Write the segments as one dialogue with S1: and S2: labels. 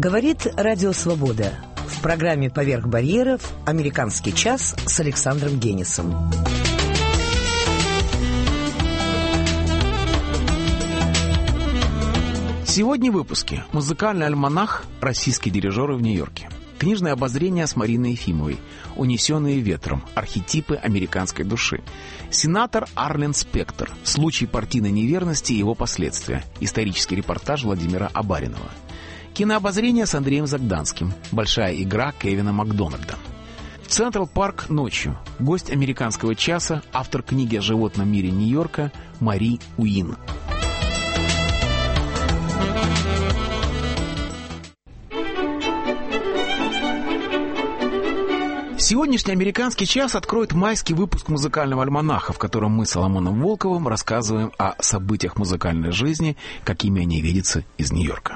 S1: Говорит Радио Свобода. В программе «Поверх барьеров» «Американский час» с Александром Генисом.
S2: Сегодня в выпуске музыкальный альманах «Российские дирижеры в Нью-Йорке». Книжное обозрение с Мариной Ефимовой, «Унесенные ветром. Архетипы американской души». Сенатор Арлен Спектор. Случай партийной неверности и его последствия. Исторический репортаж Владимира Абаринова. Кинообозрение с Андреем Загданским. Большая игра Кевина Макдональда. Централ Парк ночью. Гость американского часа, автор книги о животном мире Нью-Йорка Мари Уин. Сегодняшний «Американский час» откроет майский выпуск музыкального альманаха, в котором мы с Соломоном Волковым рассказываем о событиях музыкальной жизни, какими они видятся из Нью-Йорка.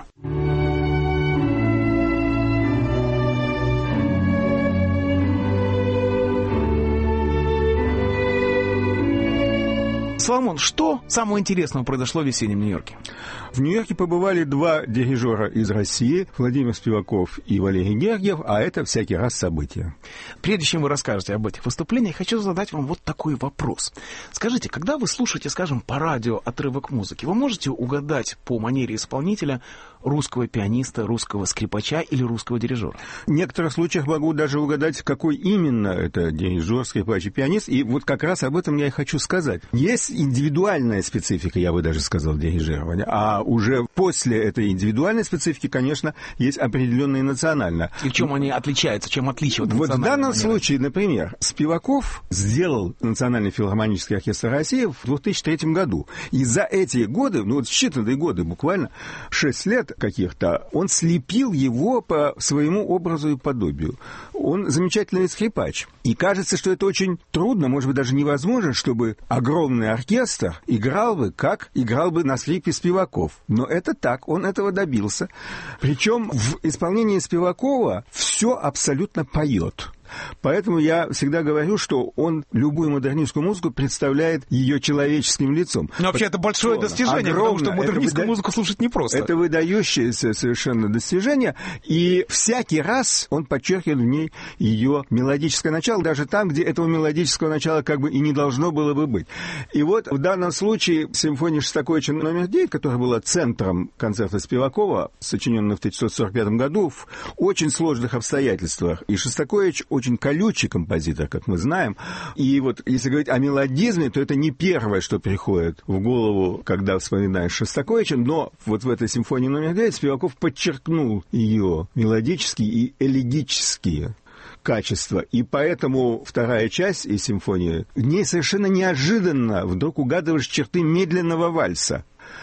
S2: Соломон, что самого интересного произошло в весеннем Нью-Йорке?
S3: В Нью-Йорке побывали два дирижера из России, Владимир Спиваков и Валерий Гергиев, а это всякий раз события. Прежде чем вы расскажете об этих выступлениях, хочу задать вам вот такой вопрос. Скажите, когда вы слушаете, скажем, по радио отрывок музыки, вы можете угадать по манере исполнителя русского пианиста, русского скрипача или русского дирижера? В некоторых случаях могу даже угадать, какой именно это дирижер, скрипач и пианист, и вот как раз об этом я и хочу сказать. Есть индивидуальная специфика, я бы даже сказал, дирижирования, а уже после этой индивидуальной специфики, конечно, есть определенные национальные.
S2: И в чем они отличаются, чем отличие от национальной?
S3: Вот в данном случае, например, Спиваков сделал Национальный филармонический оркестр России в 2003 году. И за эти годы, ну вот считанные годы, буквально 6 лет каких-то, он слепил его по своему образу и подобию. Он замечательный скрипач. И кажется, что это очень трудно, может быть, даже невозможно, чтобы огромный оркестр играл бы, как играл бы на скрипке Спиваков. Но это так, он этого добился. Причем в исполнении Спивакова все абсолютно поет. Поэтому я всегда говорю, что он любую модернистскую музыку представляет ее человеческим лицом.
S2: Но вообще это большое достижение, потому что модернистскую музыку слушать непросто.
S3: Это выдающееся совершенно достижение, и всякий раз он подчеркивает в ней ее мелодическое начало, даже там, где этого мелодического начала как бы и не должно было бы быть. И вот в данном случае симфония Шостаковича номер 9, которая была центром концерта Спивакова, сочиненного в 1945 году, в очень сложных обстоятельствах, и Шостакович очень колючий композитор, как мы знаем. И вот если говорить о мелодизме, то это не первое, что приходит в голову, когда вспоминаешь Шостаковича, но вот в этой симфонии номер 9 Спиваков подчеркнул ее мелодические и элегические качества. И поэтому вторая часть из симфонии, в ней совершенно неожиданно вдруг угадываешь черты медленного вальса.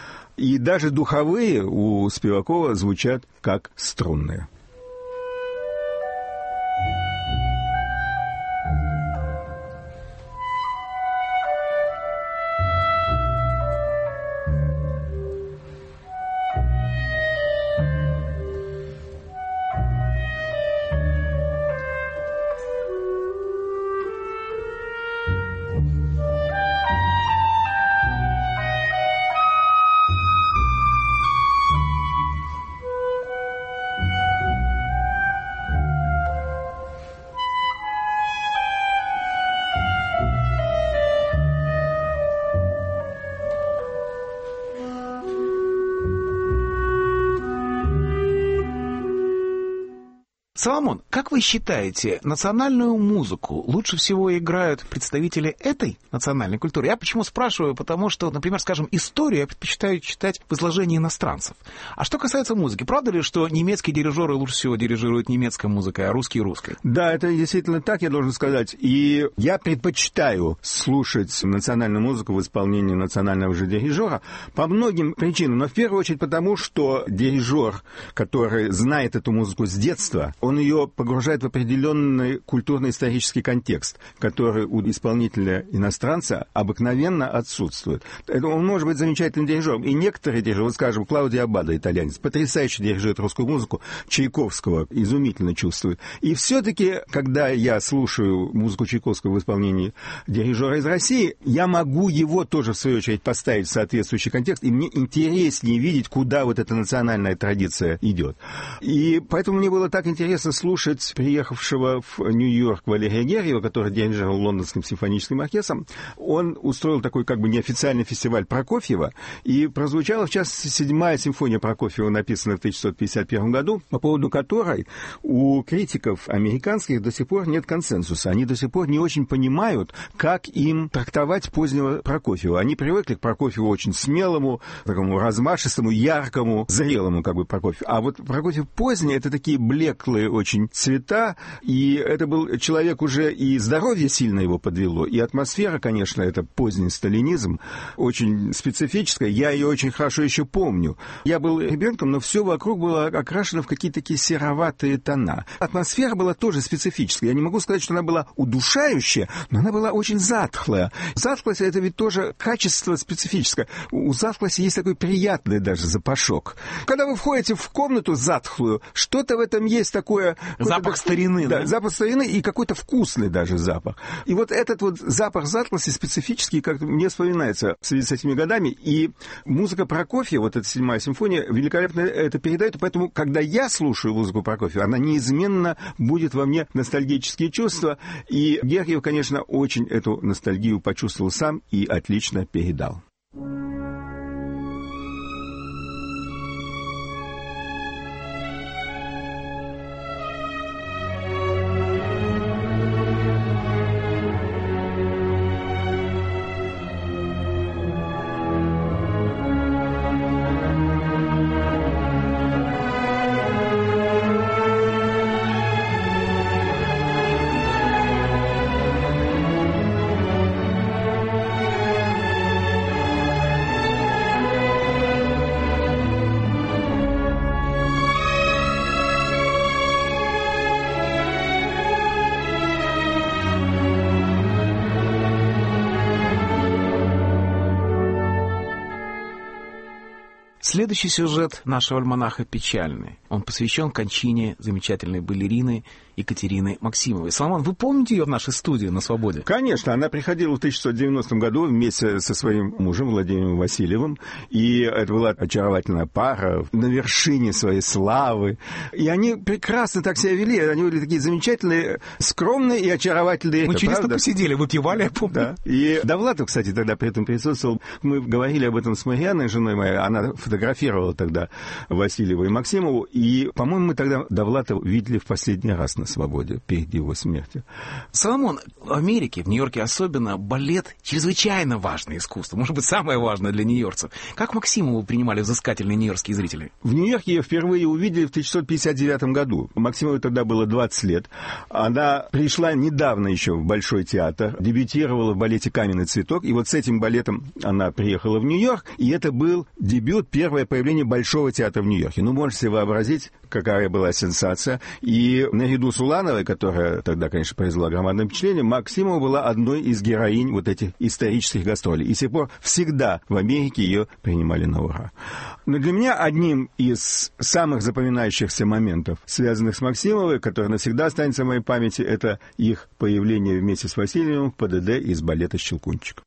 S3: И даже духовые у Спивакова звучат как струнные.
S2: Соломон, как вы считаете, национальную музыку лучше всего играют представители этой национальной культуры? Я почему спрашиваю? Потому что, например, скажем, историю я предпочитаю читать в изложении иностранцев. А что касается музыки, правда ли, что немецкие дирижеры лучше всего дирижируют немецкой музыкой, а русские — русской?
S3: Да, это действительно так, я должен сказать. И я предпочитаю слушать национальную музыку в исполнении национального же дирижера по многим причинам. Но в первую очередь потому, что дирижер, который знает эту музыку с детства, он он ее погружает в определенный культурно-исторический контекст, который у исполнителя иностранца обыкновенно отсутствует. Он может быть замечательным дирижером. И некоторые дирижеры, вот скажем, Клаудио Аббадо, итальянец, потрясающе дирижирует русскую музыку, Чайковского изумительно чувствует. И все-таки, когда я слушаю музыку Чайковского в исполнении дирижера из России, я могу его тоже, в свою очередь, поставить в соответствующий контекст, и мне интереснее видеть, куда вот эта национальная традиция идет. И поэтому мне было так интересно слушать приехавшего в Нью-Йорк Валерия Гергиева, который дирижировал Лондонским симфоническим оркестром. Он устроил такой как бы неофициальный фестиваль Прокофьева, и прозвучала, в частности, 7-я симфония Прокофьева, написанная в 1651 году, по поводу которой у критиков американских до сих пор нет консенсуса. Они до сих пор не очень понимают, как им трактовать позднего Прокофьева. Они привыкли к Прокофьеву очень смелому, такому размашистому, яркому, зрелому как бы Прокофьеву. А вот Прокофьев поздний — это такие блеклые очень цвета, и это был человек уже, и здоровье сильно его подвело, и атмосфера, конечно, это поздний сталинизм, очень специфическая. Я ее очень хорошо еще помню. Я был ребенком, но все вокруг было окрашено в какие-то такие сероватые тона. Атмосфера была тоже специфическая. Я не могу сказать, что она была удушающая, но она была очень затхлая. Затхлость — это ведь тоже качество специфическое. У затхлости есть такой приятный даже запашок. Когда вы входите в комнату затхлую, что-то в этом есть такое...
S2: Запах старины, да?
S3: Запах старины и какой-то вкусный даже запах. И вот этот вот запах затхлости специфический, как мне вспоминается в связи с этими годами. И музыка Прокофьева, вот эта 7-я симфония, великолепно это передает. Поэтому, когда я слушаю музыку Прокофьева, она неизменно будет во мне ностальгические чувства. И Гергиев, конечно, очень эту ностальгию почувствовал сам и отлично передал.
S2: Следующий сюжет нашего альманаха печальный. Он посвящен кончине замечательной балерины Екатерины Максимовой. Соломон, вы помните ее в нашей студии на «Свободе»?
S3: Конечно, она приходила в 1990 году вместе со своим мужем Владимиром Васильевым, и это была очаровательная пара на вершине своей славы. И они прекрасно так себя вели, они были такие замечательные, скромные и очаровательные.
S2: Мы чудесно посидели, выпивали, я помню.
S3: Да. И Довлатов, кстати, тогда при этом присутствовал. Мы говорили об этом с Марианной, женой моей, она фотографировала тогда Васильева и Максимову, и, по-моему, мы тогда Довлатова видели в последний раз на «Свободе» перед его смертью.
S2: Соломон, в Америке, в Нью-Йорке особенно, балет чрезвычайно важное искусство, может быть, самое важное для нью-йоркцев. Как Максимову принимали взыскательные нью-йоркские зрители?
S3: В Нью-Йорке ее впервые увидели в 1959 году. Максимовой тогда было 20 лет. Она пришла недавно еще в Большой театр, дебютировала в балете «Каменный цветок», и вот с этим балетом она приехала в Нью-Йорк, и это был дебют, первое появление Большого театра в Нью-Йорке. Ну, можете себе вообразить, какая была сенсация. И наряду с Улановой, которая тогда, конечно, произвела громадное впечатление, Максимова была одной из героинь вот этих исторических гастролей. И с тех пор всегда в Америке ее принимали на ура. Но для меня одним из самых запоминающихся моментов, связанных с Максимовой, который навсегда останется в моей памяти, это их появление вместе с Васильевым в ПДД из балета «Щелкунчик».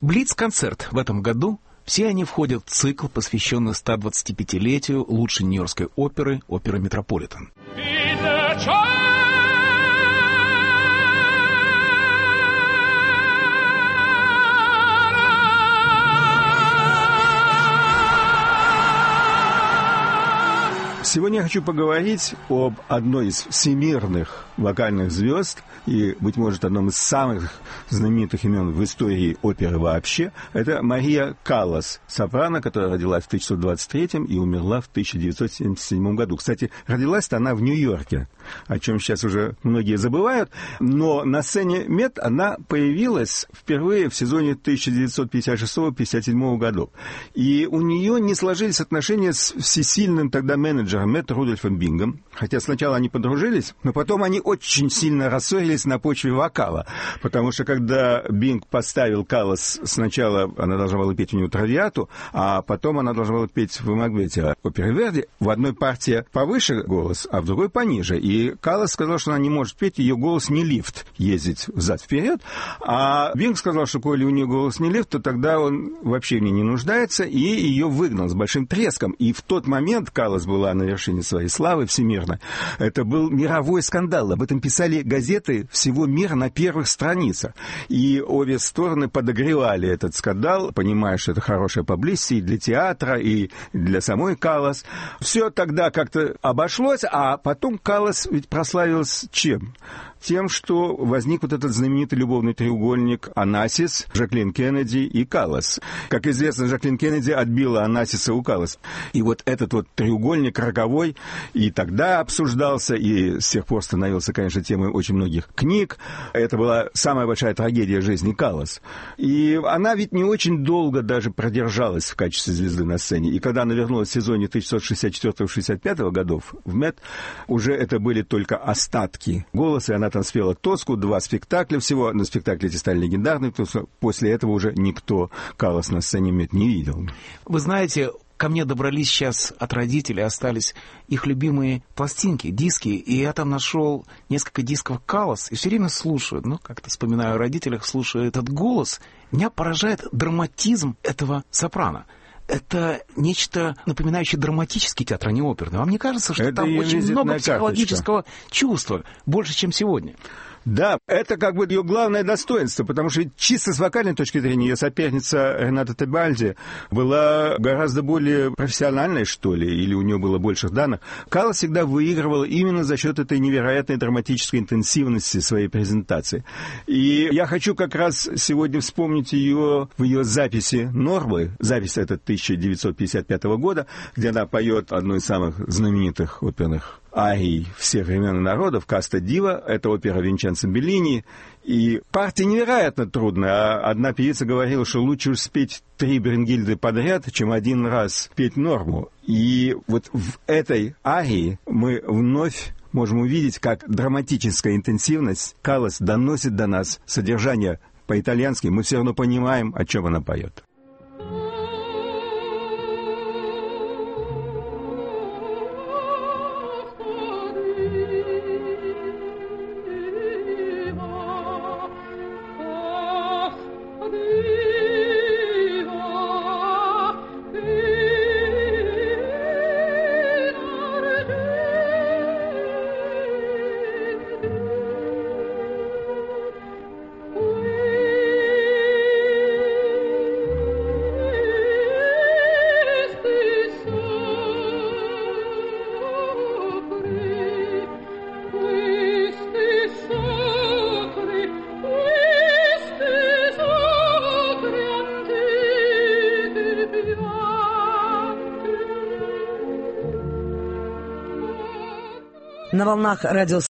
S2: Блиц-концерт в этом году. Все они входят в цикл, посвященный 125-летию лучшей нью-йоркской оперы «Метрополитен».
S3: Сегодня я хочу поговорить об одной из всемирных вокальных звезд и, быть может, одном из самых знаменитых имен в истории оперы вообще. Это Мария Каллас, сопрано, которая родилась в 1923 и умерла в 1977 году. Кстати, родилась-то она в Нью-Йорке, о чем сейчас уже многие забывают, но на сцене Мет она появилась впервые в сезоне 1956-57 годов. И у нее не сложились отношения с всесильным тогда менеджером Мет Рудольфом Бингом, хотя сначала они подружились, но потом они очень сильно рассорились на почве вокала, потому что когда Бинг поставил Каллас, сначала она должна была петь у него «Травиату», а потом она должна была петь в «Макбете» оперы Верди. В одной партии повыше голос, а в другой пониже. И Каллас сказал, что она не может петь, ее голос не лифт, ездить взад-вперед. А Бинг сказал, что коли у нее голос не лифт, то тогда он вообще в ней не нуждается, и ее выгнал с большим треском. И в тот момент Каллас была на вершине своей славы всемирно. Это был мировой скандал. Об этом писали газеты всего мира на первых страницах. И обе стороны подогревали этот скандал, понимая, что это хорошая паблисити и для театра, и для самой Каллас. Все тогда как-то обошлось, а потом Каллас ведь прославилась чем? Тем, что возник вот этот знаменитый любовный треугольник Онасис, Жаклин Кеннеди и Каллас. Как известно, Жаклин Кеннеди отбила Онасиса у Каллас. И вот этот вот треугольник роковой и тогда обсуждался, и с тех пор становился, конечно, темой очень многих книг. Это была самая большая трагедия жизни Каллас. И она ведь не очень долго даже продержалась в качестве звезды на сцене. И когда она вернулась в сезоне 1964-65 годов в Мет, уже это были только остатки голоса, и она там спела «Тоску», 2 спектакля всего, но спектакли эти стали легендарными, потому что после этого уже никто Каллас на сцене Мет не видел.
S2: Вы знаете, ко мне добрались сейчас от родителей, остались их любимые пластинки, диски, и я там нашел несколько дисков Каллас, и все время слушаю, как-то вспоминаю о родителях, слушаю этот голос, меня поражает драматизм этого сопрано. Это нечто напоминающее драматический театр, а не оперный. Вам не кажется, что
S3: это
S2: там очень много психологического
S3: карточка.
S2: чувства, больше, чем сегодня?
S3: Да, это как бы ее главное достоинство, потому что чисто с вокальной точки зрения ее соперница Рената Тебальди была гораздо более профессиональной, что ли, или у нее было больше данных. Каллас всегда выигрывала именно за счет этой невероятной драматической интенсивности своей презентации. И я хочу как раз сегодня вспомнить ее в ее записи «Нормы». Запись это 1955 года, где она поет одну из самых знаменитых оперных арий всех времен и народов, «Каста Дива», это опера Винченцо Беллини, и партия невероятно трудная. Одна певица говорила, что лучше уж спеть 3 Бренгильды подряд, чем один раз петь Норму. И вот в этой арии мы вновь можем увидеть, как драматическая интенсивность Каллас доносит до нас содержание по-итальянски. Мы все равно понимаем, о чем она поет.
S1: На волнах радио